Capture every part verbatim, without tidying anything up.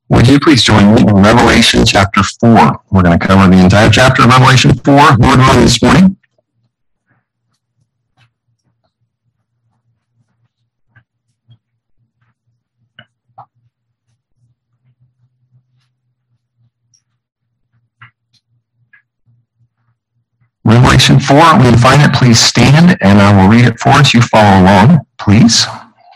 Would you please join me in Revelation chapter four? We're going to cover the entire chapter of Revelation four, Lord willing, this morning. Revelation four, when you find it, please stand, and I will read it for us. You follow along, please.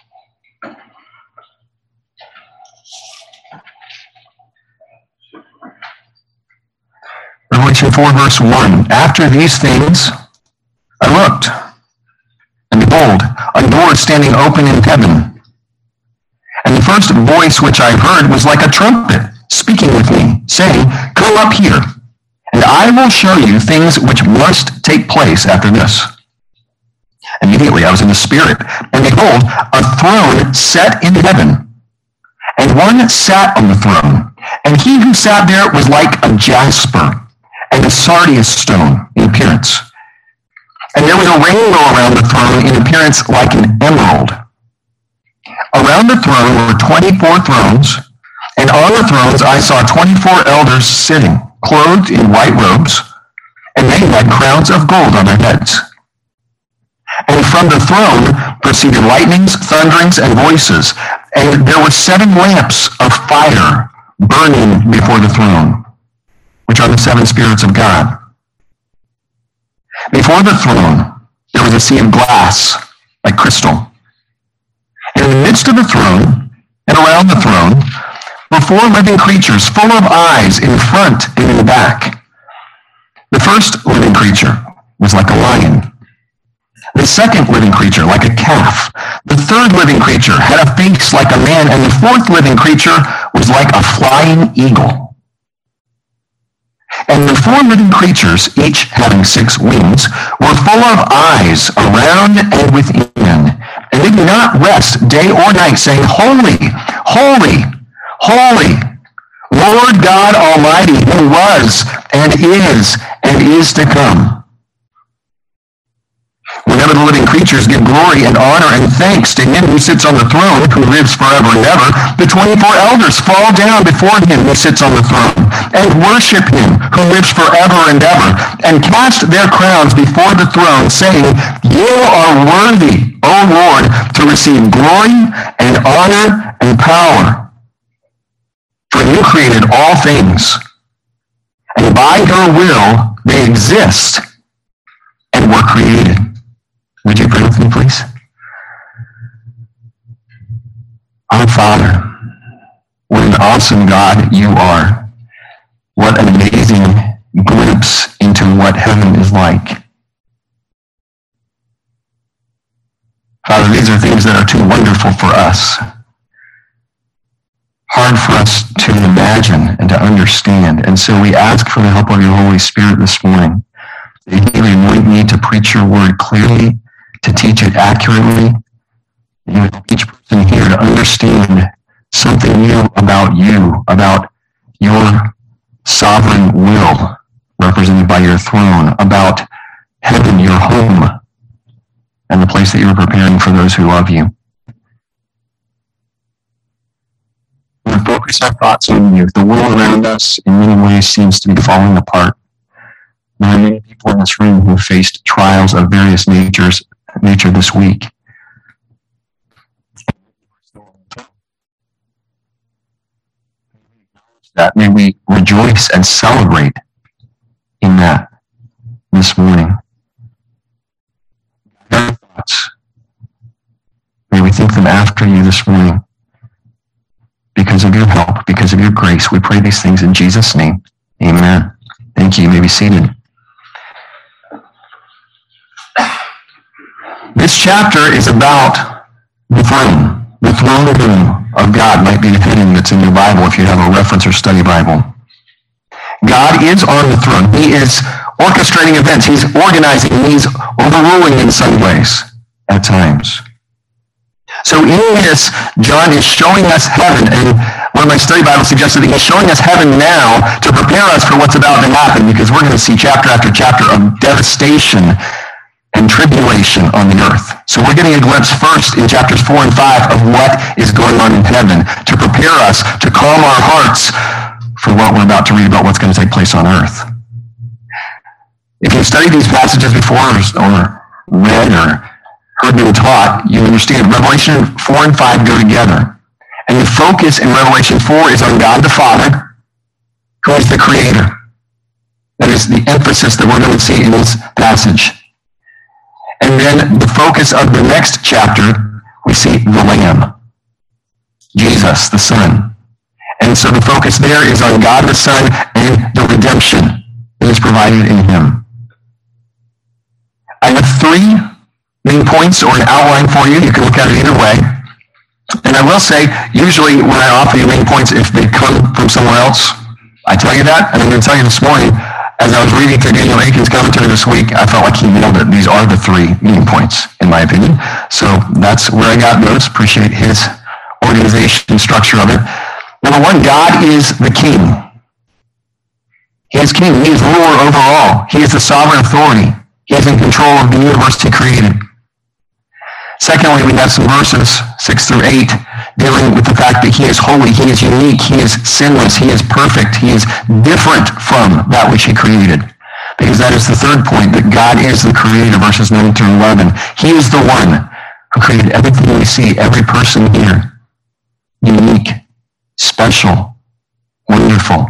Revelation four, verse one. After these things, I looked, and behold, a door standing open in heaven. And the first voice which I heard was like a trumpet, speaking with me, saying, Come up here, and I will show you things which must take place after this. Immediately I was in the Spirit, and behold, a throne set in heaven, and one sat on the throne. And he who sat there was like a jasper, and a sardius stone in appearance. And there was a rainbow around the throne in appearance like an emerald. Around the throne were twenty-four thrones, and on the thrones I saw twenty-four elders sitting, clothed in white robes, and they had crowns of gold on their heads. And from the throne proceeded lightnings, thunderings, and voices, and there were seven lamps of fire burning before the throne, which are the seven spirits of God. Before the throne, there was a sea of glass, like crystal. In the midst of the throne, and around the throne, were four living creatures full of eyes in front and in the back. The first living creature was like a lion. The second living creature like a calf. The third living creature had a face like a man, and the fourth living creature was like a flying eagle. And the four living creatures, each having six wings, were full of eyes around and within. And they did not rest day or night, saying, Holy, holy, holy, Lord God Almighty, who was and is and is to come. Whenever the living creatures give glory and honor and thanks to him who sits on the throne, who lives forever and ever, the twenty-four elders fall down before him who sits on the throne and worship him who lives forever and ever, and cast their crowns before the throne, saying, You are worthy, O Lord, to receive glory and honor and power. For you created all things, and by your will they exist and were created. Would you pray with me, please? Our Father, what an awesome God you are. What an amazing glimpse into what heaven is like. Father, these are things that are too wonderful for us. Hard for us to imagine and to understand. And so we ask for the help of your Holy Spirit this morning. That you anoint me to preach your word clearly, to teach it accurately. You would help each person here to understand something new about you, about your sovereign will represented by your throne, about heaven, your home, and the place that you are preparing for those who love you. We focus our thoughts on you. The world around us in many ways seems to be falling apart. There are many people in this room who faced trials of various natures nature this week. That may we rejoice and celebrate in that this morning. Our thoughts, may we think them after you this morning. Because of your help, because of your grace, we pray these things in Jesus' name. Amen. Thank you. You may be seated. This chapter is about the throne. The throne room of God might be the heading that's in your Bible if you have a reference or study Bible. God is on the throne. He is orchestrating events. He's organizing. He's overruling in some ways at times. So in this, John is showing us heaven, and one of my study Bibles suggested that he's showing us heaven now to prepare us for what's about to happen, because we're going to see chapter after chapter of devastation and tribulation on the earth. So we're getting a glimpse first in chapters four and five of what is going on in heaven to prepare us, to calm our hearts for what we're about to read about what's going to take place on earth. If you've studied these passages before or read or heard them taught, you understand Revelation four and five go together. And the focus in Revelation four is on God the Father, who is the Creator. That is the emphasis that we're going to see in this passage. And then the focus of the next chapter, we see the Lamb, Jesus, the Son. And so the focus there is on God the Son and the redemption that is provided in him. I have three main points or an outline for you. You can look at it either way. And I will say, usually when I offer you main points, if they come from somewhere else, I tell you that. And I'm going to tell you this morning, as I was reading through Daniel Akin's commentary this week, I felt like he nailed it. These are the three main points, in my opinion. So that's where I got those. Appreciate his organization and structure of it. Number one, God is the King. He is King. He is ruler over all. He is the sovereign authority. He is in control of the universe he created. Secondly, we have some verses, six through eight, dealing with the fact that he is holy, he is unique, he is sinless, he is perfect, he is different from that which he created. Because that is the third point, that God is the creator, verses nine through eleven. He is the one who created everything we see, every person here. Unique, special, wonderful.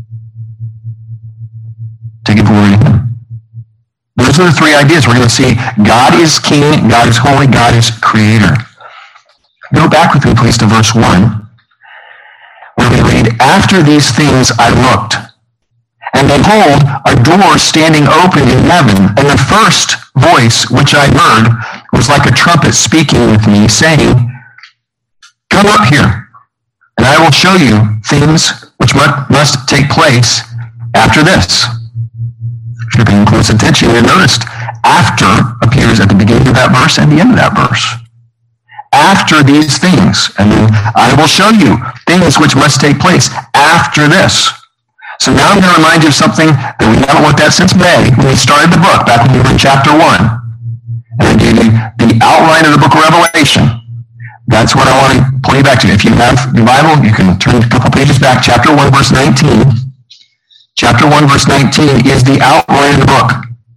To give glory to him. Those are the three ideas. We're going to see God is King, God is holy, God is creator. Go back with me, please, to verse one, where we read, "After these things I looked, and behold, a door standing open in heaven, and the first voice which I heard was like a trumpet speaking with me, saying, Come up here, and I will show you things which must take place after this." If you're paying close attention, you noticed after appears at the beginning of that verse and the end of that verse. After these things, and then I will show you things which must take place after this. So now I'm going to remind you of something that we haven't looked at since May, when we started the book, back when we were in chapter one. And I gave you the outline of the book of Revelation. That's what I want to point you back to. If you have your Bible, you can turn a couple pages back. Chapter one, verse nineteen. Chapter one, verse nineteen is the outline of the book.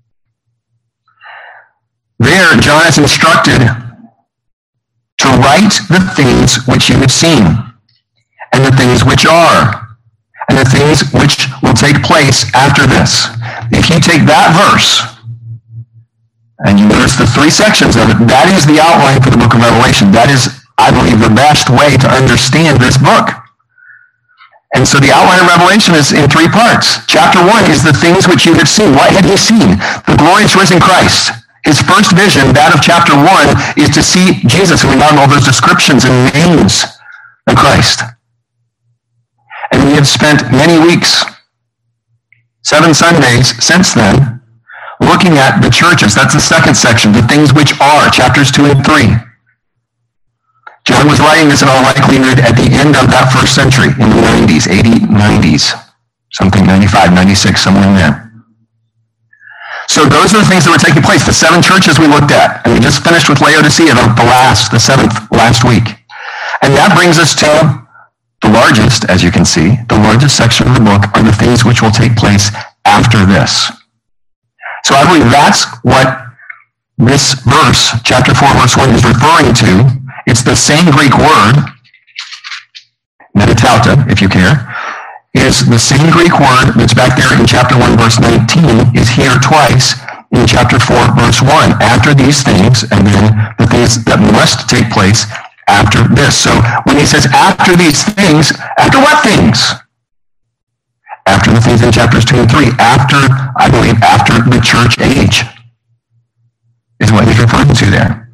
There, John is instructed to write the things which you have seen, and the things which are, and the things which will take place after this. If you take that verse, and you notice the three sections of it, that is the outline for the book of Revelation. That is, I believe, the best way to understand this book. And so the outline of Revelation is in three parts. Chapter one is the things which you have seen. What had he seen? The glorious risen Christ. His first vision, that of chapter one, is to see Jesus, and we got all those descriptions and names of Christ. And we have spent many weeks, seven Sundays since then, looking at the churches. That's the second section, the things which are, chapters two and three. John was writing this in all likelihood at the end of that first century, in the nineties, eighty, nineties, something ninety-five, ninety-six, somewhere in there. So those are the things that were taking place, the seven churches we looked at. And we just finished with Laodicea, the, the last, the seventh, last week. And that brings us to the largest, as you can see, the largest section of the book are the things which will take place after this. So I believe that's what this verse, chapter four, verse one, is referring to. It's the same Greek word, metatauta, if you care, is the same Greek word that's back there in chapter one, verse nineteen, is here twice in chapter four, verse one. After these things, and then the things that must take place after this. So when he says after these things, after what things? After the things in chapters two and three. After, I believe, after the church age is what he's referring to there.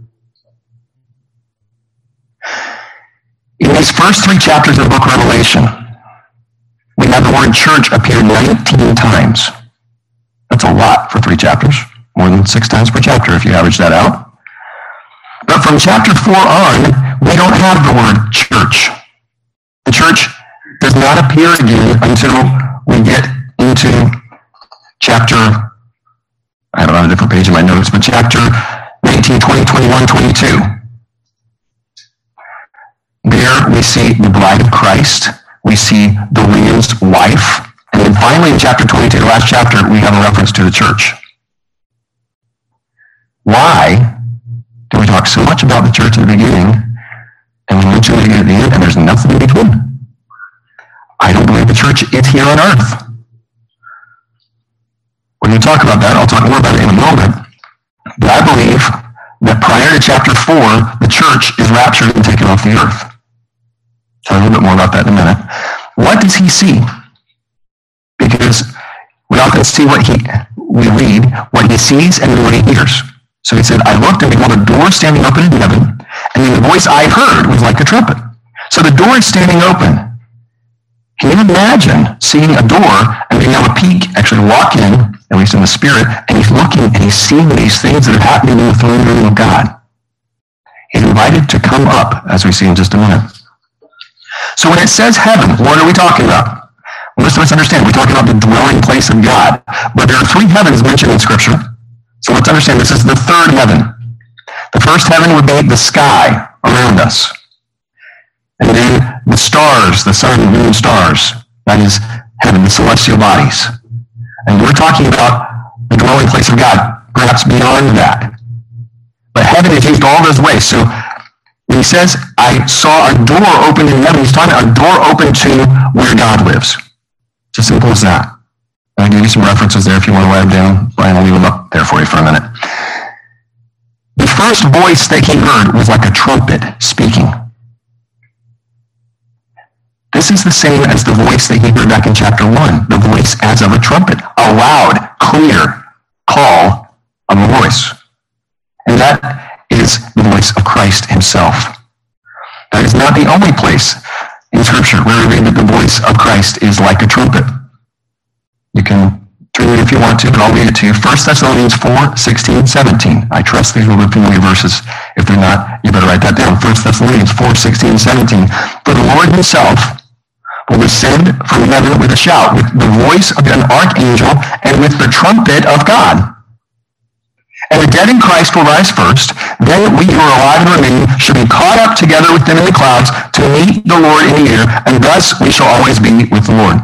In these first three chapters of the book of Revelation, we have the word church appear nineteen times. That's a lot for three chapters. More than six times per chapter if you average that out. But from chapter four on, we don't have the word church. The church does not appear again until we get into chapter, I don't have a different page in my notes, but chapter nineteen, twenty, twenty-one, twenty-two. There we see the bride of Christ, we see the Lamb's wife. And then finally in chapter twenty-two, the last chapter, we have a reference to the church. Why do we talk so much about the church at the beginning and we mention it at the end and there's nothing in between? I don't believe the church is here on earth. When we talk about that, I'll talk more about it in a moment. But I believe that prior to chapter four, the church is raptured and taken off the earth. Tell you a little bit more about that in a minute. What does he see? Because we often see what he, we read, what he sees and then what he hears. So he said, I looked and behold a door standing open in heaven, and then the voice I heard was like a trumpet. So the door is standing open. Can you imagine seeing a door and being able to peek, actually walk in, at least in the spirit, and he's looking and he's seeing these things that are happening in the throne room of God. He's invited to come up, as we see in just a minute. So when it says heaven, what are we talking about? Most of us understand we're talking about the dwelling place of God. But there are three heavens mentioned in Scripture. So let's understand this is the third heaven. The first heaven would be the sky around us. And then the stars, the sun, moon, stars. That is heaven, the celestial bodies. And we're talking about the dwelling place of God, perhaps beyond that. But heaven is used all those ways. So when he says, I saw a door open in heaven, he's talking about a door open to where God lives. It's as simple as that. I'll give you some references there if you want to write them down. Brian, I'll leave them up there for you for a minute. The first voice that he heard was like a trumpet speaking. This is the same as the voice that he heard back in chapter one, the voice as of a trumpet, a loud, clear call of a voice. And that is the voice of Christ himself. That is not the only place in Scripture where we read that the voice of Christ is like a trumpet. You can turn it if you want to, but I'll read it to you. First Thessalonians four, sixteen, seventeen. I trust these will be familiar verses. If they're not, you better write that down. First Thessalonians four, sixteen, seventeen. For the Lord himself will descend from heaven with a shout, with the voice of an archangel, and with the trumpet of God. And the dead in Christ will rise first. Then we who are alive and remain shall be caught up together with them in the clouds to meet the Lord in the air, and thus we shall always be with the Lord.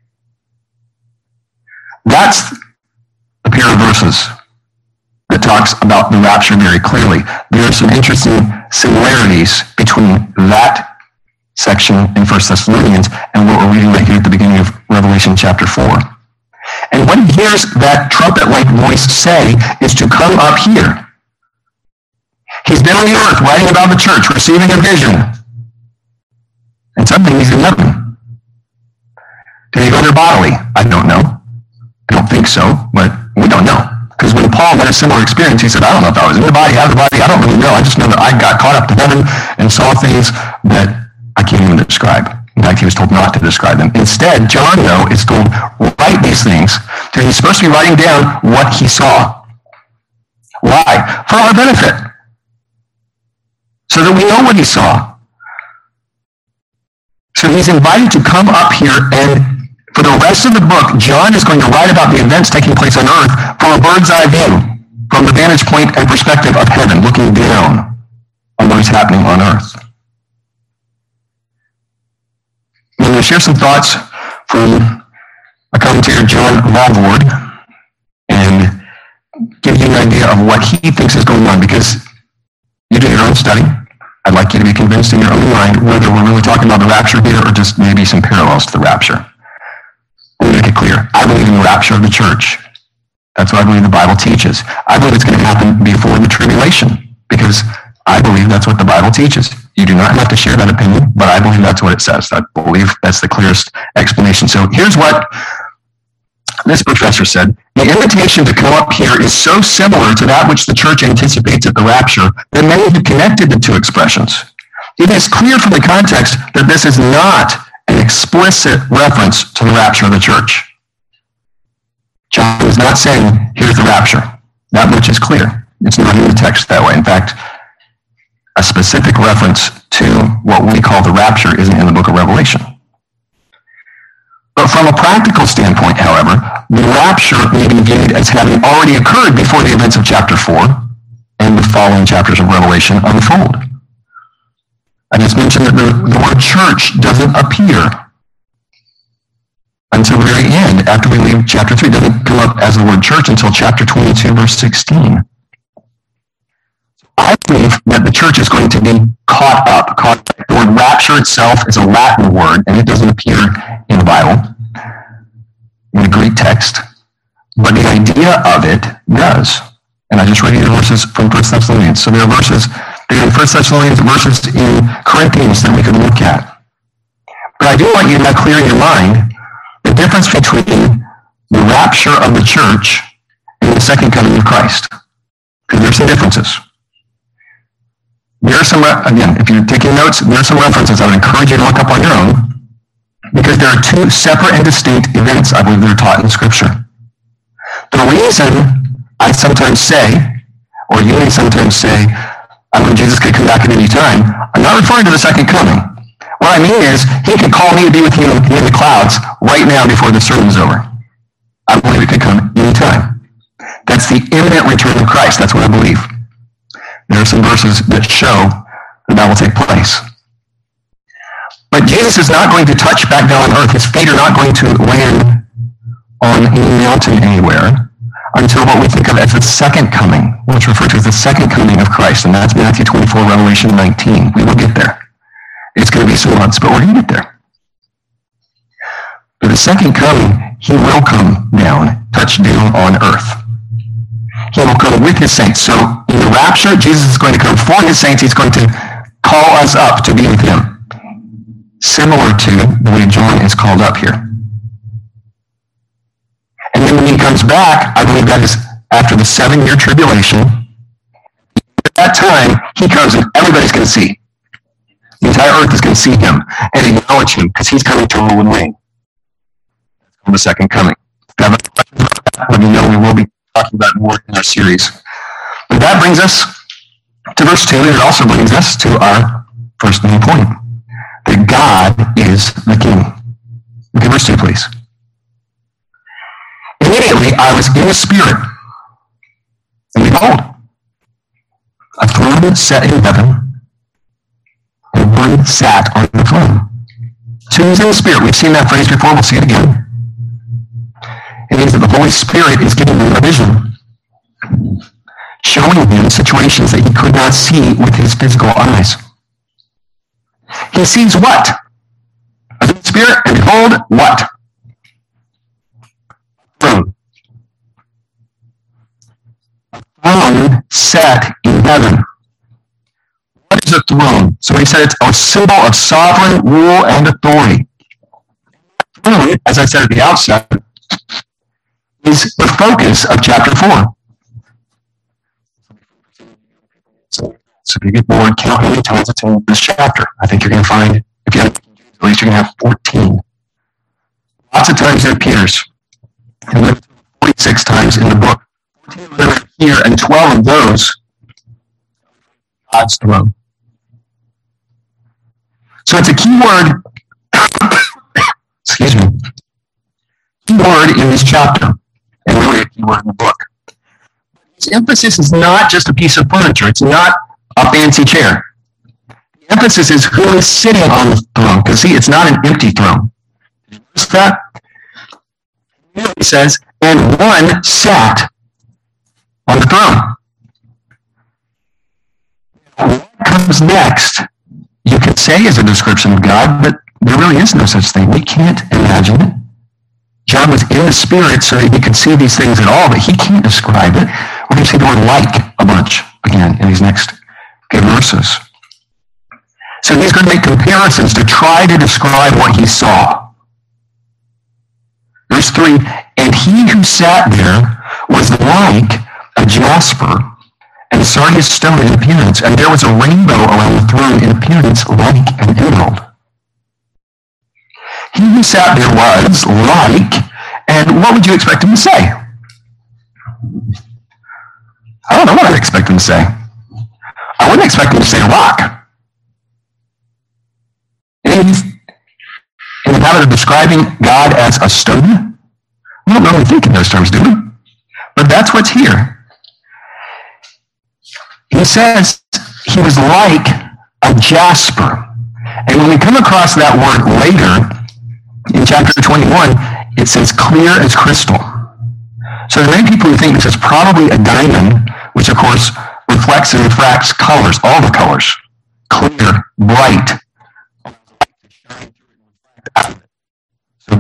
That's a pair of verses that talks about the rapture very clearly. There are some interesting similarities between that section in First Thessalonians and what we're reading right here at the beginning of Revelation chapter four. And what he hears that trumpet-like voice say is to come up here. He's been on the earth writing about the church, receiving a vision. And suddenly he's in heaven. Did he go there bodily? I don't know. I don't think so, but we don't know. Because when Paul had a similar experience, he said, I don't know if I was in the body, out of the body, I don't really know. I just know that I got caught up to heaven and saw things that I can't even describe. In fact, he was told not to describe them. Instead, John, though, is told, write these things. So he's supposed to be writing down what he saw. Why? For our benefit. So that we know what he saw. So he's invited to come up here, and for the rest of the book, John is going to write about the events taking place on earth from a bird's eye view, from the vantage point and perspective of heaven, looking down on what is happening on earth. I'm going to share some thoughts from a commentator, John Walvoord, and give you an idea of what he thinks is going on, because you do your own study. I'd like you to be convinced in your own mind whether we're really talking about the rapture here or just maybe some parallels to the rapture. Let me make it clear. I believe in the rapture of the church. That's what I believe the Bible teaches. I believe it's going to happen before the tribulation, because I believe that's what the Bible teaches. You do not have to share that opinion, but I believe that's what it says. I believe that's the clearest explanation. So here's what this professor said. The invitation to come up here is so similar to that which the church anticipates at the rapture that many have connected the two expressions. It is clear from the context that this is not an explicit reference to the rapture of the church. John is not saying, here's the rapture. That much is clear. It's not in the text that way. In fact, a specific reference to what we call the rapture isn't in the book of Revelation. But from a practical standpoint, however, the rapture may be viewed as having already occurred before the events of chapter four and the following chapters of Revelation unfold. I just mentioned that the, the word church doesn't appear until the very end. After we leave chapter three, it doesn't come up as the word church until chapter twenty-two, verse sixteen. I believe that the church is going to be caught up. Caught up. The word rapture itself is a Latin word, and it doesn't appear in the Bible, in the Greek text. But the idea of it does. And I just read you the verses from First Thessalonians. So there are verses there are in First Thessalonians, verses in Corinthians that we could look at. But I do want you to have clear in your mind the difference between the rapture of the church and the second coming of Christ. Because there are some differences. There are some, again, if you're taking notes, there are some references I would encourage you to look up on your own, because there are two separate and distinct events I believe that are taught in Scripture. The reason I sometimes say, or you may sometimes say, I believe Jesus could come back at any time, I'm not referring to the second coming. What I mean is, he could call me to be with him in the clouds right now before the sermon's over. I believe it could come any time. That's the imminent return of Christ. That's what I believe. There are some verses that show that that will take place. But Jesus is not going to touch back down on earth. His feet are not going to land on any mountain anywhere until what we think of as the second coming, which referred to as the second coming of Christ. And that's Matthew twenty-four, Revelation nineteen. We will get there. It's going to be some months, but we're going to get there. But the second coming, he will come down, touch down on earth. He will come with his saints. So in the rapture, Jesus is going to come for his saints. He's going to call us up to be with him. Similar to the way John is called up here. And then when he comes back, I believe that is after the seven-year tribulation. At that time, he comes and everybody's going to see. The entire earth is going to see him and acknowledge him because he's coming to rule and reign. That's called the second coming. Let me know we will be talking about more in our series. But that brings us to verse two, and it also brings us to our first main point, that God is the King. Look at verse two, please. Immediately I was in the Spirit, and behold, a throne set in heaven, and one sat on the throne. So he's in the Spirit. We've seen that phrase before. We'll see it again. It means that the Holy Spirit is giving him a vision, showing him situations that he could not see with his physical eyes. He sees what? The Spirit, and behold, what? Throne. A throne set in heaven. What is a throne? So he said it's a symbol of sovereign rule and authority. Throne, as I said at the outset, is the focus of chapter four. So, so if you get bored, count how many times it's in this chapter. I think you're going to find, if you have, at least you're going to have fourteen. Lots of times it appears. And then forty-six times in the book. fourteen of them are here, and twelve of those, God's throne. So it's a key word, excuse me, key word in this chapter. And really a key word in the book. Its emphasis is not just a piece of furniture. It's not a fancy chair. The emphasis is who is sitting on the throne. Because see, it's not an empty throne. Did you notice that? It says, and one sat on the throne. What comes next, you could say is a description of God, but there really is no such thing. We can't imagine it. John was in the Spirit so that he could see these things at all, but he can't describe it. We're going to see the word like a bunch again in these next few verses. So he's going to make comparisons to try to describe what he saw. Verse three, and he who sat there was like a jasper and sardius stone in appearance, and there was a rainbow around the throne in appearance like an emerald. He who sat there was like, and what would you expect him to say? I don't know what I'd expect him to say. I wouldn't expect him to say rock. He's in the habit of describing God as a stone. We don't really think in those terms, do we? But that's what's here. He says he was like a jasper. And when we come across that word later, in chapter twenty-one, it says clear as crystal. So there are many people who think this is probably a diamond, which of course reflects and refracts colors, all the colors. Clear, bright. So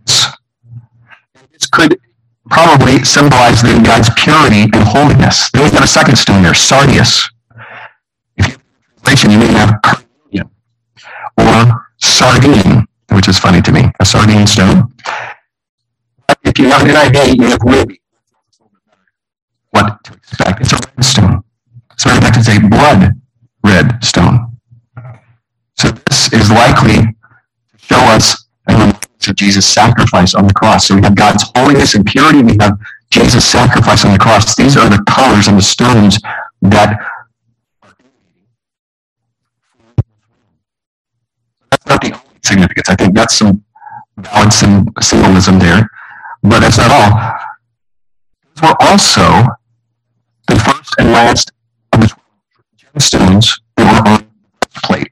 this could probably symbolize the God's purity and holiness. Then we've got a second stone there, sardius. If you have a translation, you may have carnelian or sardine, which is funny to me, a sardine stone. But if you have an N I V, you have ruby. What to expect? It's a red stone. So in fact, it's a blood red stone. So this is likely to show us a reminder of Jesus' sacrifice on the cross. So we have God's holiness and purity. We have Jesus' sacrifice on the cross. These are the colors and the stones that that's not the only significance. I think that's some valid symbolism there, but that's not all. These were also the first and last of the gemstones that were on the plate.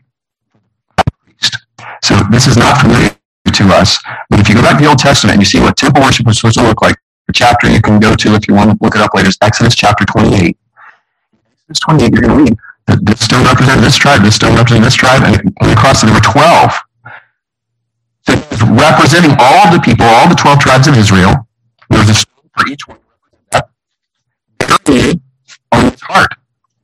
So this is not familiar to us, but if you go back to the Old Testament and you see what temple worship was supposed to look like, the chapter you can go to if you want to look it up later is Exodus chapter twenty-eight. Exodus twenty-eight, you're going to read that this stone represented this tribe, this stone represented this tribe, and across there were twelve. So it's representing all the people, all the twelve tribes of Israel. There was a stone for each one. Buried on his heart.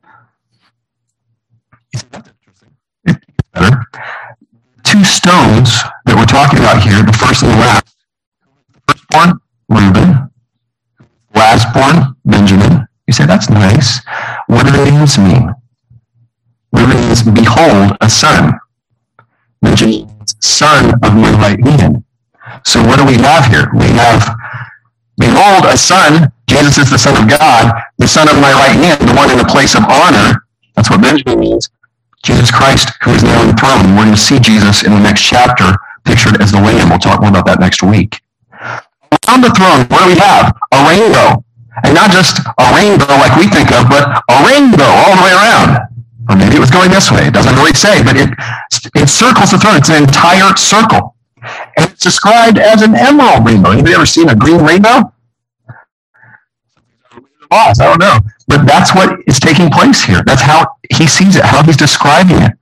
You see, that's interesting. It gets better. Two stones that we're talking about here, the first and the last. The firstborn, Reuben. Lastborn, Benjamin. You say, that's nice. What do the names mean? Reuben means, behold, a son. Benjamin means, son of my right hand. So what do we have here? We have, behold, a son. Jesus is the Son of God, the Son of my right hand, the one in the place of honor. That's what Benjamin means. Jesus Christ, who is now on the throne. We're going to see Jesus in the next chapter, pictured as the Lamb. We'll talk more about that next week. On the throne, what do we have? A rainbow. And not just a rainbow like we think of, but a rainbow all the way around. Or maybe it was going this way. It doesn't really say, but it, it circles the throne. It's an entire circle. And it's described as an emerald rainbow. Anybody ever seen a green rainbow? I don't know. But that's what is taking place here. That's how he sees it, how he's describing it.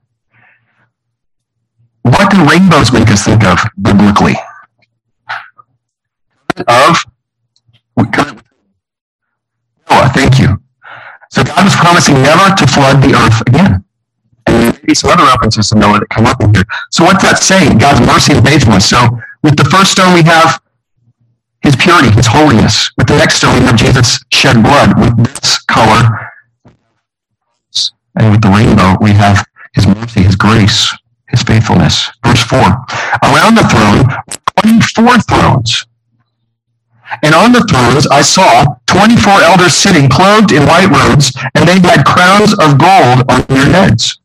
What do rainbows make us think of biblically? Of Noah, thank you. So God was promising never to flood the earth again. And maybe some other references to Noah that come up in here. So what's that saying? God's mercy and faithfulness. So with the first stone we have his purity, his holiness. With the next stone we have Jesus shed blood. With this color and with the rainbow we have his mercy, his grace, his faithfulness. Verse four. Around the throne twenty-four thrones. And on the thrones I saw twenty-four elders sitting, clothed in white robes, and they had crowns of gold on their heads.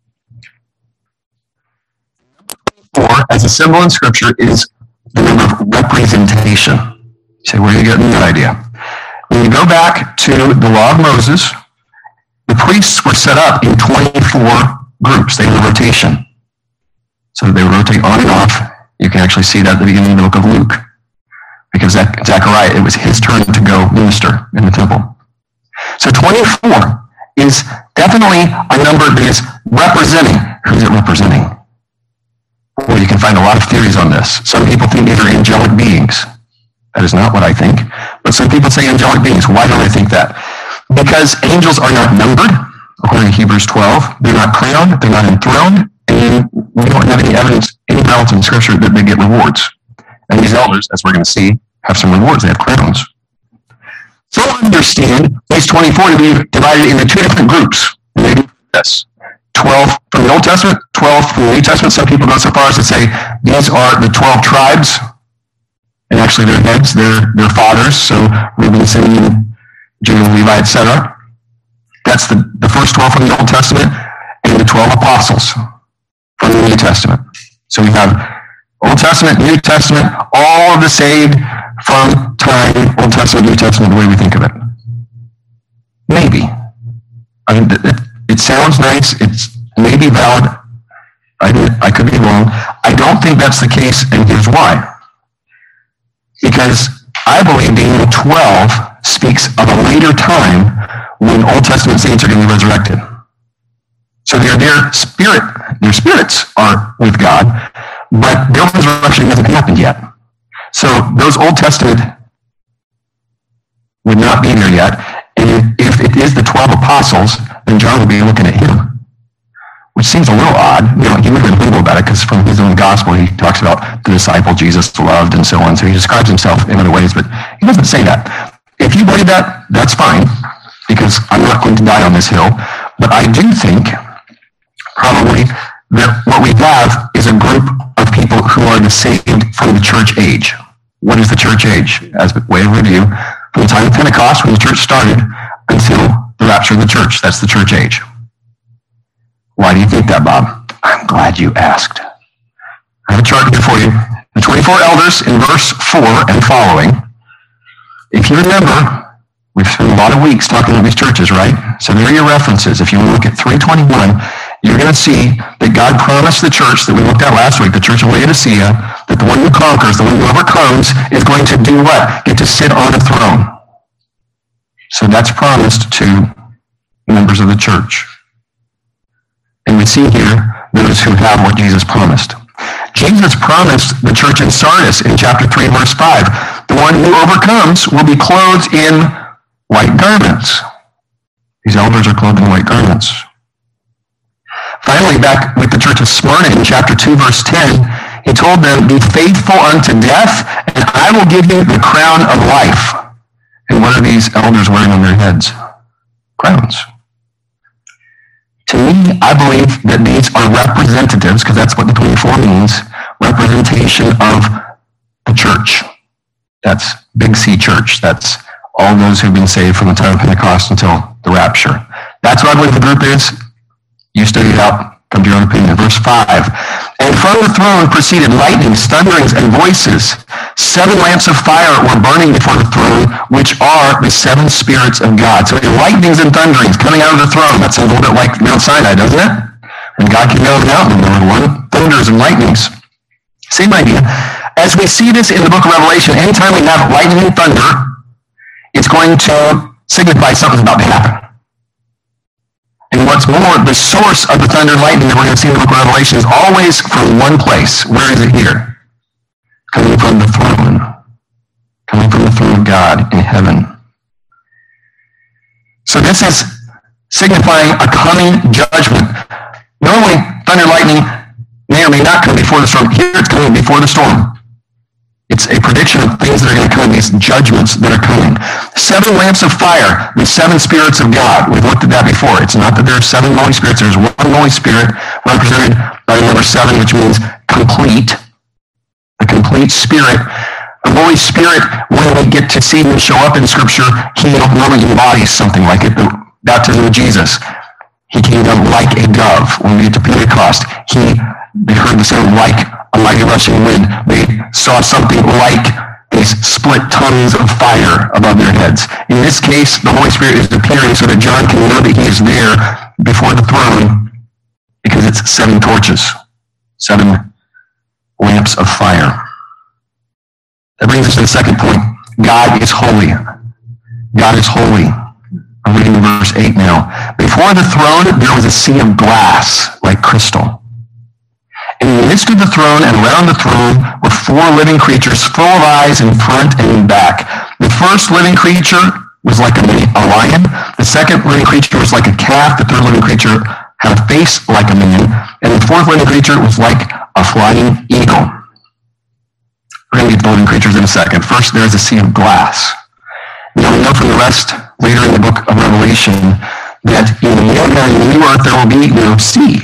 twenty-four, as a symbol in Scripture, is the number of representation. You say, where are you getting that idea? When you go back to the law of Moses, the priests were set up in twenty-four groups. They were rotation. So they would rotate on and off. You can actually see that at the beginning of the book of Luke. Because Zechariah, it was his turn to go minister in the temple. So twenty-four is definitely a number that is representing. Who's it representing? Well, you can find a lot of theories on this. Some people think these are angelic beings. That is not what I think. But some people say angelic beings. Why do I think that? Because angels are not numbered, according to Hebrews twelve. They're not crowned. They're not enthroned. And we don't have any evidence anywhere else in Scripture that they get rewards. And these elders, as we're going to see, have some rewards. They have crowns. So understand these twenty-four to be divided into two different groups. And they do this. twelve from the Old Testament, twelve from the New Testament. Some people go so far as to say these are the twelve tribes. And actually their heads, their, their fathers. So Reuben, Simeon, Judah, Levi, et cetera. That's the, the first twelve from the Old Testament. And the twelve apostles from the New Testament. So we have Old Testament, New Testament, all of the saved from time, Old Testament, New Testament, the way we think of it. Maybe. I mean, it, it sounds nice. It's maybe valid. I, I could be wrong. I don't think that's the case, and here's why. Because I believe Daniel twelve speaks of a later time when Old Testament saints are going to be resurrected. So their, their spirit, their spirits are with God, but their resurrection hasn't happened yet. So those Old Testament would not be there yet. And if it is the twelve apostles, then John would be looking at him, which seems a little odd. You know, he would have been humble about it because from his own gospel, he talks about the disciple Jesus loved and so on. So he describes himself in other ways, but he doesn't say that. If you believe that, that's fine, because I'm not going to die on this hill. But I do think probably that what we have is a group of people who are the saved from the church age. What is the church age? As a way of review, from the time of Pentecost, when the church started, until the rapture of the church. That's the church age. Why do you think that, Bob? I'm glad you asked. I have a chart here for you. The twenty-four elders in verse four and following. If you remember, we've spent a lot of weeks talking about these churches, right? So there are your references. If you want to look at three twenty-one, you're going to see that God promised the church that we looked at last week, the church of Laodicea, that the one who conquers, the one who overcomes, is going to do what? Get to sit on a throne. So that's promised to members of the church. And we see here those who have what Jesus promised. Jesus promised the church in Sardis in chapter three, verse five, the one who overcomes will be clothed in white garments. These elders are clothed in white garments. Finally, back with the church of Smyrna in chapter two, verse ten, he told them, be faithful unto death, and I will give you the crown of life. And what are these elders wearing on their heads? Crowns. To me, I believe that these are representatives, because that's what the twenty-four means, representation of the church. That's Big C Church. That's all those who've been saved from the time of Pentecost until the rapture. That's what I believe the group is. You study it out, come to your own opinion. Verse five, and from the throne proceeded lightnings, thunderings, and voices. Seven lamps of fire were burning before the throne, which are the seven spirits of God. So lightnings and thunderings coming out of the throne. That sounds a little bit like Mount Sinai, doesn't it? And God came down the mountain, number one. Thunders and lightnings. Same idea. As we see this in the book of Revelation, anytime we have lightning and thunder, it's going to signify something's about to happen. And what's more, the source of the thunder and lightning that we're going to see in the book of Revelation is always from one place. Where is it here? Coming from the throne. Coming from the throne of God in heaven. So this is signifying a coming judgment. Normally, thunder and lightning may or may not come before the storm. Here it's coming before the storm. It's a prediction of things that are going to come, these judgments that are coming. Seven lamps of fire, the seven spirits of God. We've looked at that before. It's not that there are seven Holy Spirits. There's one Holy Spirit represented by the number seven, which means complete. A complete spirit. The Holy Spirit, when we get to see him show up in Scripture, he normally embodies something like it. The baptism of Jesus. He came down like a dove. When we get to Pentecost, he, they heard the sound like a mighty rushing wind. They saw something like these split tongues of fire above their heads. In this case, the Holy Spirit is appearing so that John can know that he is there before the throne, because it's seven torches, seven lamps of fire. That brings us to the second point. God is holy. God is holy. I'm reading verse eight now. Before the throne, there was a sea of glass, like crystal. And in the midst of the throne and around the throne were four living creatures full of eyes in front and in back. The first living creature was like a, a lion. The second living creature was like a calf. The third living creature had a face like a man. And the fourth living creature was like a flying eagle. We're going to get the living creatures in a second. First, there's a sea of glass. Now we know from the rest later in the book of Revelation that in the new heaven and the new earth there will be no sea.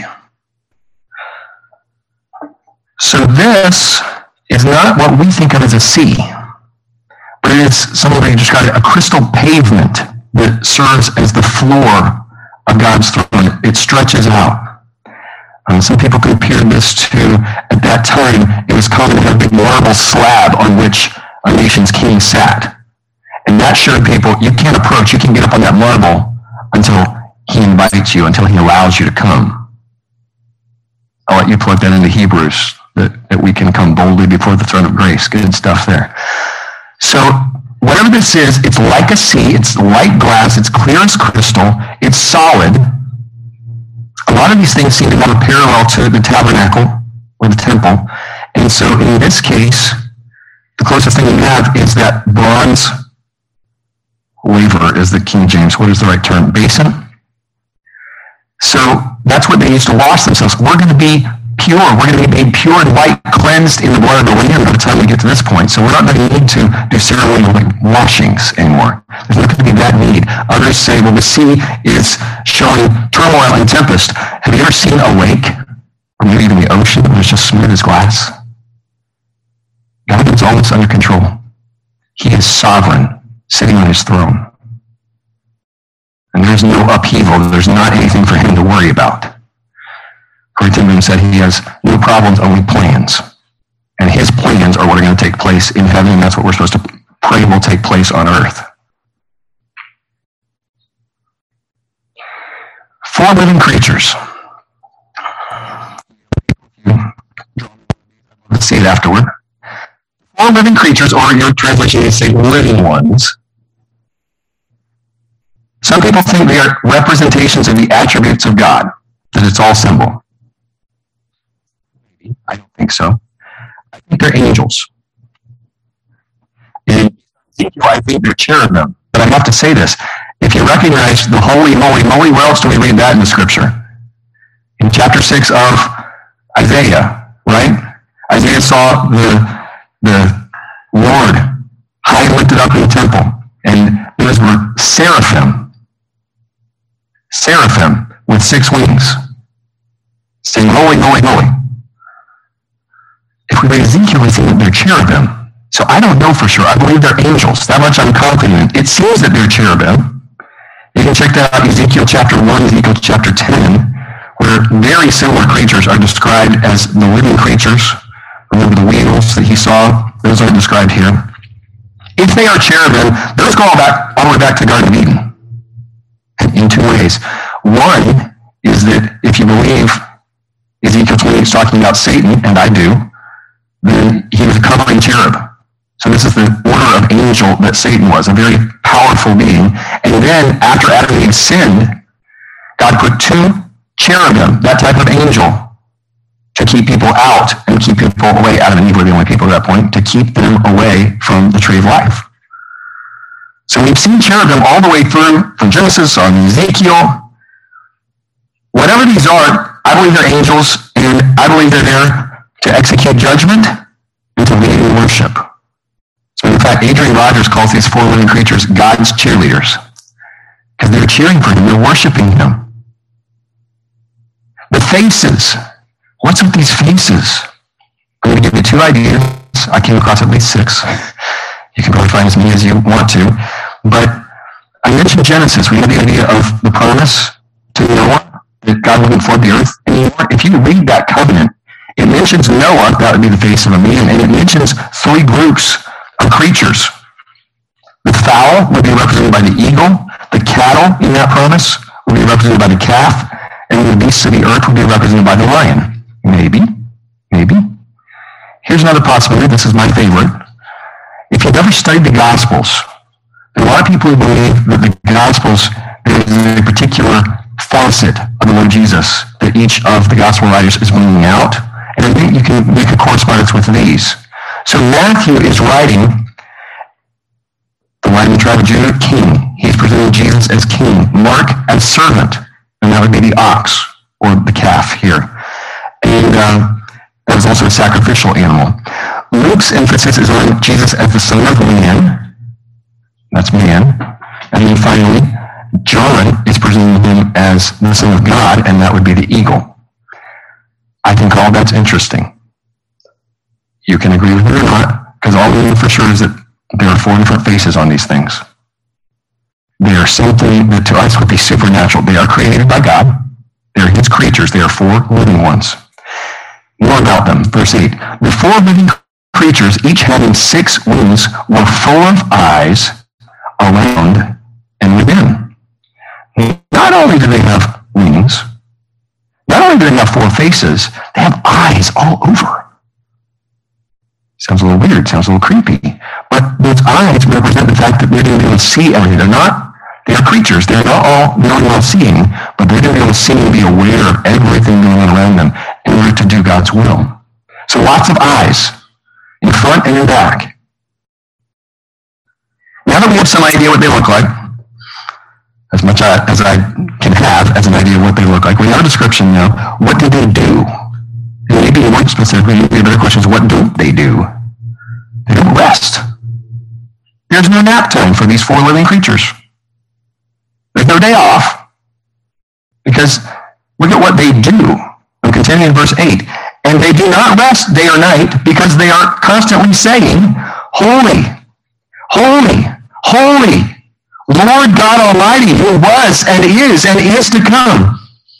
So this is not what we think of as a sea, but it is, somebody described it, a crystal pavement that serves as the floor of God's throne. It stretches out. Um, some people compared this to, at that time, it was common to have a big marble slab on which a nation's king sat. And that showed people, you can't approach, you can get up on that marble until he invites you, until he allows you to come. I'll let you plug that into Hebrews. That, that we can come boldly before the throne of grace. Good stuff there. So whatever this is, it's like a sea, it's like glass, it's clear as crystal, it's solid. A lot of these things seem to have a parallel to the tabernacle or the temple. And so in this case, the closest thing we have is that bronze laver is the King James. What is the right term? Basin? So that's what they used to wash themselves. We're going to be pure. We're going to be made pure and white, cleansed in the blood of the Lamb by the time we get to this point. So we're not going to need to do ceremonial like washings anymore. There's not going to be that need. Others say, well, the sea is showing turmoil and tempest. Have you ever seen a lake, or maybe even the ocean, where it's just smooth as glass? God is always under control. He is sovereign, sitting on his throne. And there's no upheaval. There's not anything for him to worry about. Corey Tinman said he has no problems, only plans. And his plans are what are going to take place in heaven, and that's what we're supposed to pray will take place on earth. Four living creatures. Let's see it afterward. Four living creatures, or your translation is say living ones. Some people think they are representations of the attributes of God, that it's all symbol. I don't think so. I think they're angels. In Ezekiel, I think they're cherubim. But I have to say this. If you recognize the holy, holy, holy, where else do we read that in the scripture? In chapter six of Isaiah, right? Isaiah saw the the Lord high and lifted up in the temple, and those were seraphim, seraphim with six wings, saying, holy, holy, holy. If we read Ezekiel, we think that they're cherubim. So I don't know for sure. I believe they're angels. That much I'm confident. It seems that they're cherubim. You can check that out, Ezekiel chapter one, Ezekiel chapter ten, where very similar creatures are described as the living creatures. Remember the wheels that he saw? Those are described here. If they are cherubim, those go all back all the way back to the Garden of Eden in two ways. One is that if you believe Ezekiel twenty is talking about Satan, and I do, then he was a covering cherub. So this is the order of angel that Satan was, a very powerful being. And then after Adam and Eve sinned, God put two cherubim, that type of angel, to keep people out and keep people away. Adam and Eve were the only people at that point, to keep them away from the tree of life. So we've seen cherubim all the way through from Genesis on Ezekiel. Whatever these are, I believe they're angels, and I believe they're there to execute judgment and to lead in worship. So in fact, Adrian Rogers calls these four living creatures God's cheerleaders, because they're cheering for him, they're worshiping him. The faces. What's with these faces? I'm going to give you two ideas. I came across at least six. You can probably find as many as you want to. But I mentioned Genesis. We have the idea of the promise to Noah that God wouldn't flood the earth anymore. If you read that covenant, it mentions Noah, that would be the face of a man, and it mentions three groups of creatures. The fowl would be represented by the eagle. The cattle in that promise would be represented by the calf. And the beasts of the earth would be represented by the lion. Maybe, maybe. Here's another possibility. This is my favorite. If you've ever studied the Gospels, there are a lot of people who believe that the Gospels is a particular facet of the Lord Jesus that each of the Gospel writers is bringing out. And I think you can make a correspondence with these. So Matthew is writing the Lion of the tribe of Judah, king. He's presenting Jesus as king. Mark as servant, and that would be the ox or the calf here. And uh, that was also a sacrificial animal. Luke's emphasis is on Jesus as the Son of Man. That's man. And then finally, John is presenting him as the Son of God, and that would be the eagle. I think all that's interesting. You can agree with it or not, because all we know for sure is that there are four different faces on these things. They are something that to us would be supernatural. They are created by God. They are his creatures. They are four living ones. More about them. Verse eight. The four living creatures, each having six wings, were full of eyes around and within. Not only do they have wings, not only do they have four faces, they have eyes all over. Sounds a little weird, sounds a little creepy. But those eyes represent the fact that they're going to be able to see everything. They're not, they are creatures. They're not all really well seeing, but they're going to be able to see and be aware of everything going on around them in order to do God's will. So lots of eyes, in front and in back. Now that we have some idea what they look like, as much as I can have as an idea of what they look like, we have a description now. What do they do? And maybe more specifically, the better question is, what don't they do? They don't rest. There's no nap time for these four living creatures. There's no day off. Because look at what they do. I'm continuing in verse eight. And they do not rest day or night because they are constantly saying, Holy, holy, holy, Lord God Almighty, who was and is and is to come.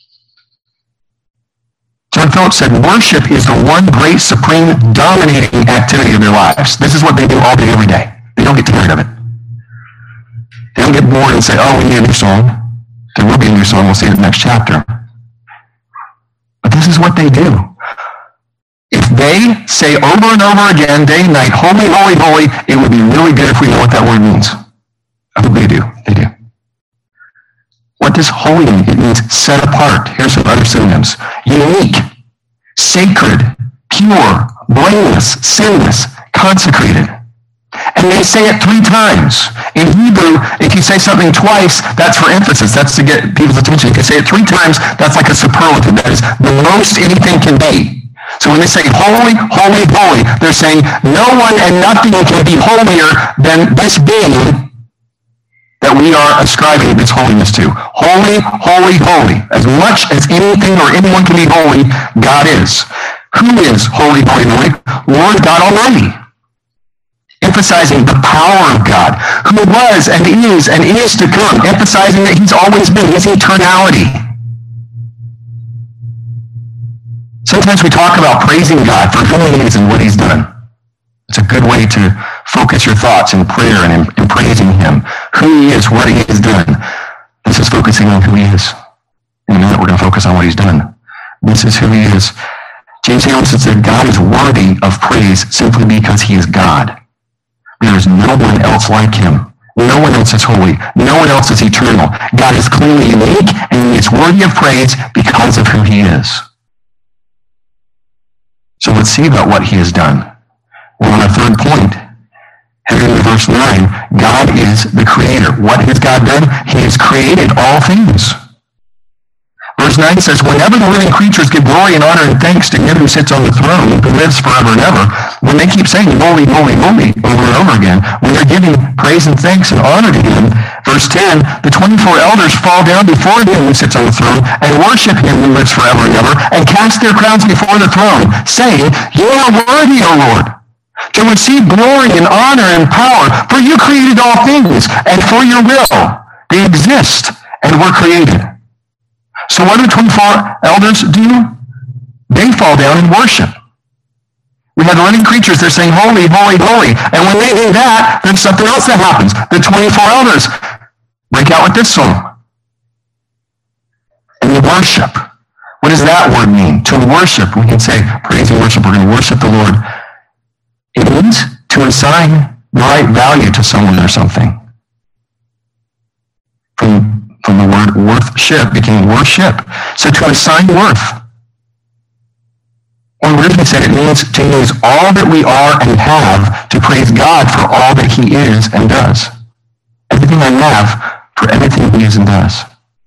John Phillips said, worship is the one great, supreme, dominating activity of their lives. This is what they do all day, every day. They don't get tired of it. They don't get bored and say, oh, we need a new song. There will be a new song. We'll see it in the next chapter. But this is what they do. If they say over and over again, day and night, holy, holy, holy, it would be really good if we know what that word means. I hope they do. They do. What does holy mean? It means set apart. Here's some other synonyms. Unique, sacred, pure, blameless, sinless, consecrated. And they say it three times. In Hebrew, if you say something twice, that's for emphasis. That's to get people's attention. If you say it three times, that's like a superlative. That is the most anything can be. So when they say holy, holy, holy, they're saying no one and nothing can be holier than this being that we are ascribing this holiness to. Holy, holy, holy. As much as anything or anyone can be holy, God is. Who is holy, holy, holy? Lord God Almighty. Emphasizing the power of God, who was and is and is to come. Emphasizing that he's always been, his eternality. Sometimes we talk about praising God for who he is and what he's done. It's a good way to focus your thoughts in prayer and in, in praising him. Who he is, what he has done. This is focusing on who he is. In a minute, we're going to focus on what he's done. This is who he is. James Hamilton said, God is worthy of praise simply because he is God. There is no one else like him. No one else is holy. No one else is eternal. God is clearly unique, and he is worthy of praise because of who he is. So let's see about what he has done. Well, on our third point, heading to verse nine, God is the creator. What has God done? He has created all things. Verse nine says, whenever the living creatures give glory and honor and thanks to him who sits on the throne, who lives forever and ever, when they keep saying holy, holy, holy over and over again, when they're giving praise and thanks and honor to him, verse ten, the twenty-four elders fall down before him who sits on the throne and worship him who lives forever and ever and cast their crowns before the throne, saying, you are worthy, O Lord, to receive glory and honor and power, for you created all things, and for your will they exist and were created. So what do the twenty-four elders do? They fall down and worship. We have the living creatures, they're saying, holy, holy, holy. And when they do that, then something else that happens. The twenty-four elders break out with this song. And they worship. What does that word mean? To worship, we can say, praise and worship, we're going to worship the Lord. It means to assign the right value to someone or something. From From the word worth-ship became worship. So to assign worth. Or originally said it means to use all that we are and have to praise God for all that he is and does. Everything I have for everything he is and does.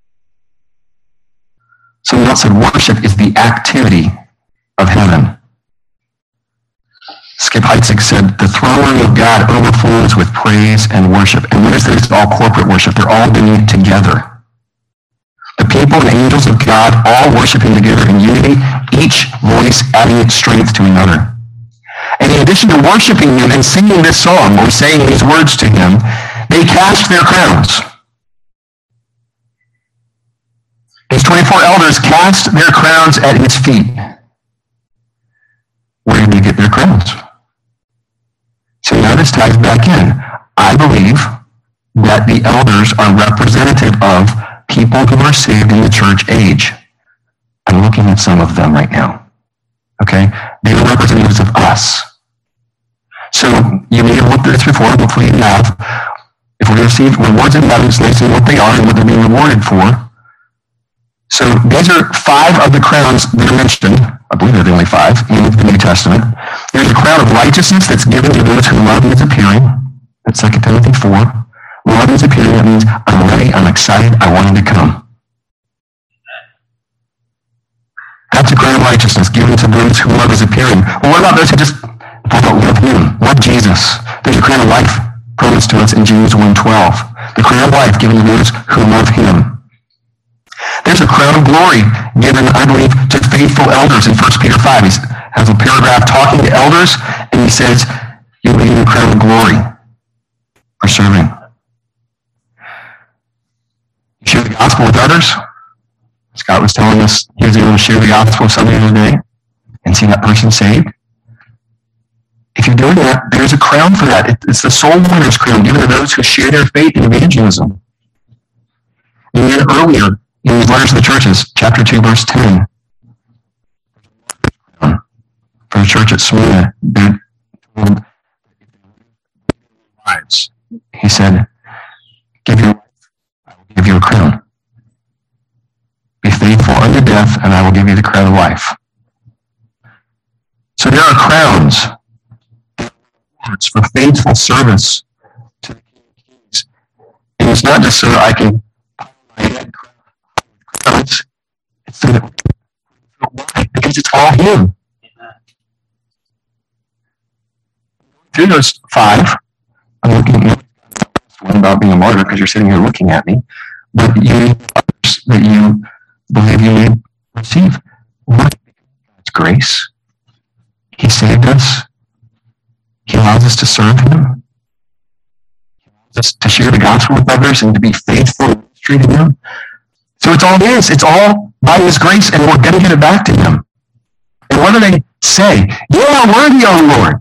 Someone else said worship is the activity of heaven. Skip Heitzig said, the throne room of God overflows with praise and worship. And notice that it's all corporate worship. They're all doing it together. The people and angels of God all worshiping together in unity, each voice adding its strength to another. And in addition to worshiping him and singing this song or saying these words to him, they cast their crowns. These twenty-four elders cast their crowns at his feet. Where did they get their crowns? So now this ties back in. I believe that the elders are representative of people who are saved in the church age. I'm looking at some of them right now. Okay? They are representatives of us. So you may have looked at this before, hopefully you have. If we receive rewards in heaven, so they say what they are and what they're being rewarded for. So these are five of the crowns that are mentioned. I believe they're the only five in the New Testament. There's a crown of righteousness that's given to those who love is appearing. That's Second Timothy four. Love is appearing. That means I'm ready, I'm excited, I want him to come. That's a crown of righteousness given to those who love is appearing. Well, what about those who just don't love him, love Jesus? There's a crown of life promised to us in James one twelve. The crown of life given to those who love him. There's a crown of glory given, I believe, to faithful elders in First Peter five. He has a paragraph talking to elders, and he says, you'll be given a crown of glory for serving. You share the gospel with others. Scott was telling us he was able to share the gospel with somebody the other day and see that person saved. If you're doing that, there's a crown for that. It's the soul winner's crown given to those who share their faith in evangelism. And then earlier, in his letters to the churches, chapter two, verse ten, for the church at Smyrna, they're told lives. He said, give your life, I will give you a crown. Be faithful unto death, and I will give you the crown of life. So there are crowns for faithful service to the King of Kings. And it's not just so that I can put my head crowns. It's so that why? Because it's all him. Through those five, I'm looking at one about being a martyr because you're sitting here looking at me, but you need others that you believe you need receive. Why? God's grace. He saved us. He allows us to serve him. He allows us to share the gospel with others and to be faithful in ministry to him. So it's all his. It's all by his grace, and we're going to get it back to him. And what do they say? You are worthy, O Lord.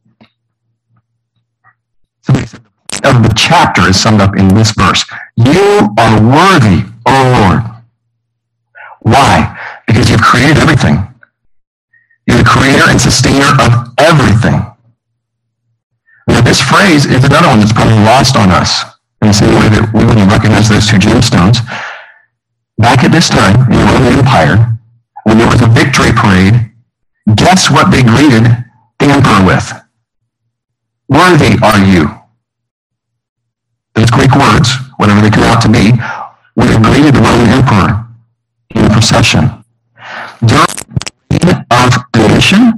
So they said the point of the chapter is summed up in this verse. You are worthy, O Lord. Why? Because you've created everything. You're the creator and sustainer of everything. Now, this phrase is another one that's probably lost on us in the same way that we wouldn't recognize those two gemstones. Back at this time in the Roman Empire, when there was a victory parade, guess what they greeted the emperor with? Worthy are you. Those Greek words, whatever they come out to be, would have greeted the Roman emperor in the procession. During the reign of Domitian,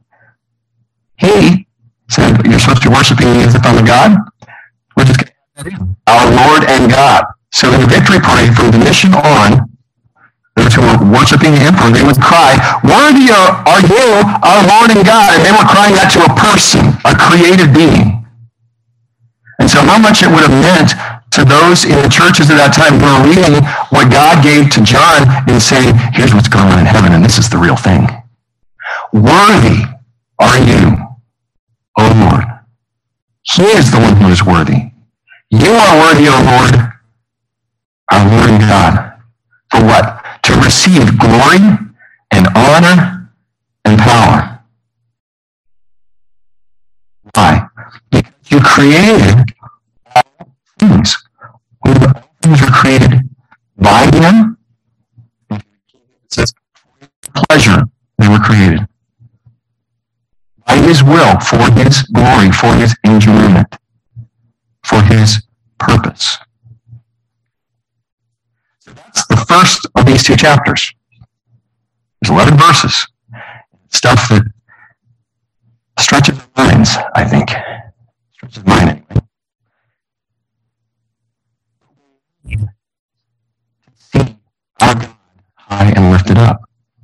he said, you're supposed to be worshiping me as if I'm a god. We're just going to add that in. Our Lord and God. So in the victory parade from Domitian on, those who were worshiping the emperor, they would cry, worthy are you, our Lord and God. And they were crying that to a person, a created being. And so how much it would have meant to those in the churches at that time who were reading what God gave to John and saying, here's what's going on in heaven, and this is the real thing. Worthy are you, O Lord. He is the one who is worthy. You are worthy, O Lord, our Lord and God. For what? To receive glory and honor and power. Why? Because you created all things. When all things were created by him, it says, for pleasure they were created. By his will, for his glory, for his enjoyment, for his purpose. So that's the first of these two chapters. There's eleven verses. Stuff that stretches our minds, I think. Stretches mine anyway. To see our God high and lifted up.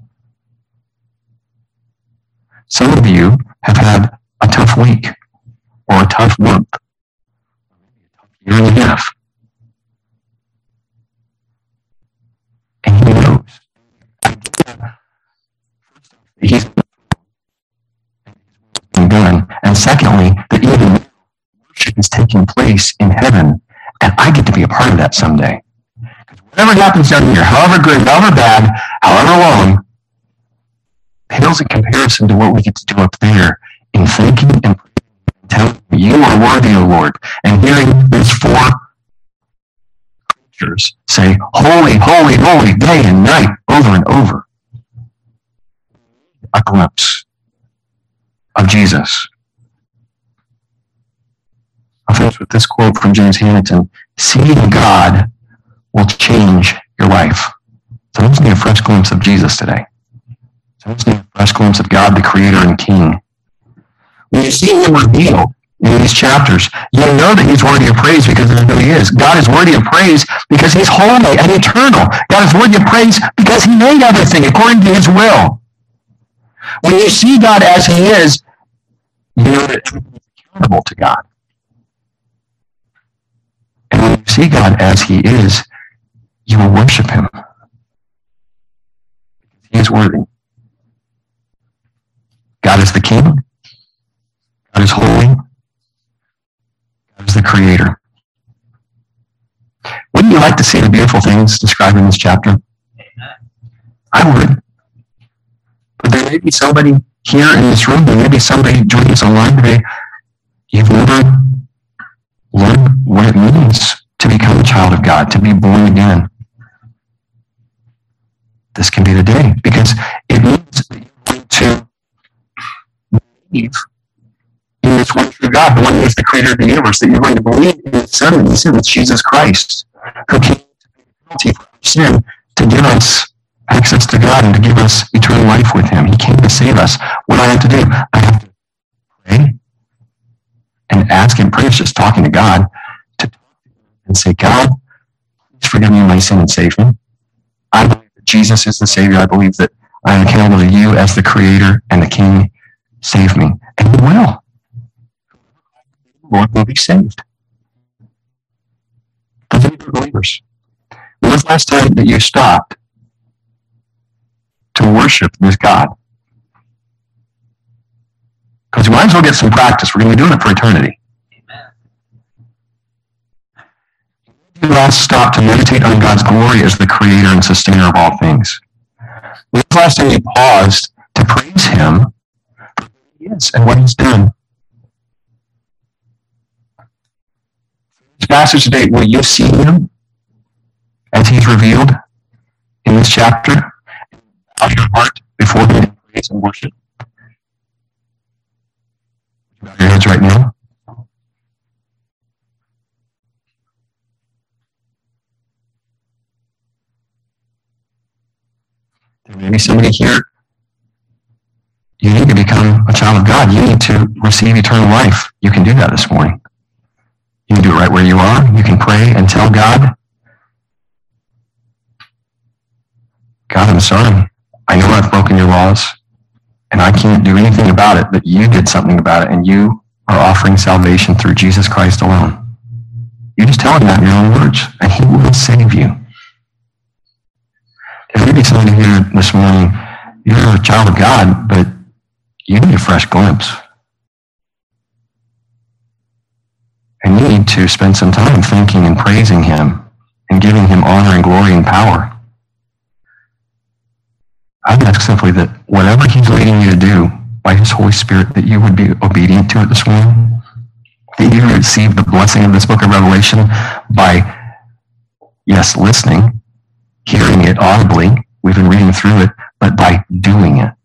Some of you have had a tough week, or a tough month, or maybe a tough year and a half. And he knows. He's been done. And secondly, that even worship is taking place in heaven, and I get to be a part of that someday. Because whatever happens down here, however good, however bad, however long, pales in comparison to what we get to do up there in thanking and telling you worthy, O Lord. And hearing these four creatures say, holy, holy, holy, day and night, over and over. A glimpse of Jesus. I'll finish with this quote from James Hamilton. Seeing God will change your life. So let's need a fresh glimpse of Jesus today. So let's need a fresh glimpse of God, the Creator and King. When you see Him revealed in these chapters, you know that He's worthy of praise because of who He is. God is worthy of praise because He's holy and eternal. God is worthy of praise because He made everything according to His will. When you see God as He is, you know that everything is accountable to God. And when you see God as He is, you will worship Him. He is worthy. God is the King. God is holy. God is the Creator. Wouldn't you like to see the beautiful things described in this chapter? I would. But there may be somebody here in this room, there may be somebody joining us online today, you've never learned what it means to become a child of God, to be born again. This can be the day, because it means that you're going to believe in this one true God, the one who is the creator of the universe, that you're going to believe in His Son, and His Son, it's Jesus Christ, who came to pay the penalty for our sin, to give us access to God and to give us eternal life with Him. He came to save us. What do I have to do? I have to pray and ask Him. Prayer is just talking to God, to talk to Him and say, God, please forgive me my sin and save me. I believe that Jesus is the Savior. I believe that I am accountable to You as the Creator and the King. Save me. And He will. The Lord will be saved. Those of you believers, when was the last time that you stopped to worship this God? Because we might as well get some practice. We're going to be doing it for eternity. When you last stopped to meditate on God's glory as the Creator and Sustainer of all things? When was the last time you paused to praise Him for who He is and what He's done? This passage today, will you see Him as He's revealed in this chapter? Bow your heart before Him in praise and worship. Bow your heads right now. There may be somebody here. You need to become a child of God. You need to receive eternal life. You can do that this morning. You can do it right where you are. You can pray and tell God, God, I'm sorry. I know I've broken Your laws, and I can't do anything about it, but You did something about it, and You are offering salvation through Jesus Christ alone. You just tell Him that in your own words, and He will save you. There may be somebody here this morning, you're a child of God, but you need a fresh glimpse. And you need to spend some time thinking and praising Him and giving Him honor and glory and power. I ask simply that whatever He's leading you to do by His Holy Spirit, that you would be obedient to it this morning, that you receive the blessing of this book of Revelation by, yes, listening, hearing it audibly, we've been reading through it, but by doing it.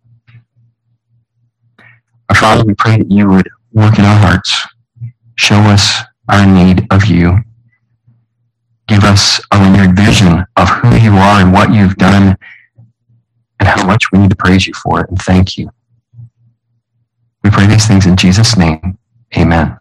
Our Father, we pray that You would work in our hearts, show us our need of You, give us a renewed vision of who You are and what You've done, and how much we need to praise You for it and thank You. We pray these things in Jesus' name. Amen.